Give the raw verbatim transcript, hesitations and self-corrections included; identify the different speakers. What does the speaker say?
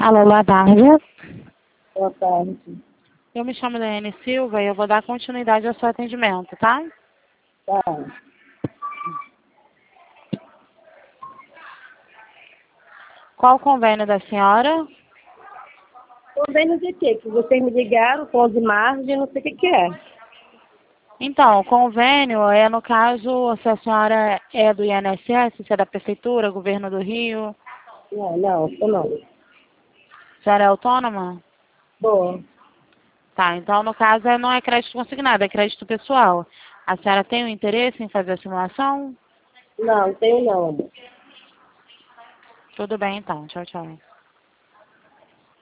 Speaker 1: Alô, boa tarde.
Speaker 2: Boa tarde.
Speaker 1: Eu me chamo Daiane Silva e eu vou dar continuidade ao seu atendimento, tá?
Speaker 2: Tá.
Speaker 1: Qual o convênio da senhora?
Speaker 2: Convênio de quê? Que vocês me ligaram, com de margem, não sei o que que é.
Speaker 1: Então, o convênio é, no caso, se a senhora é do I N S S, se é da Prefeitura, Governo do Rio.
Speaker 2: Não, não, eu não.
Speaker 1: A senhora é autônoma?
Speaker 2: Boa.
Speaker 1: Tá, então no caso é- não é crédito consignado, é crédito pessoal. A senhora tem o interesse em fazer a simulação?
Speaker 2: Não, tenho não, amor.
Speaker 1: Tudo bem então, tchau, tchau.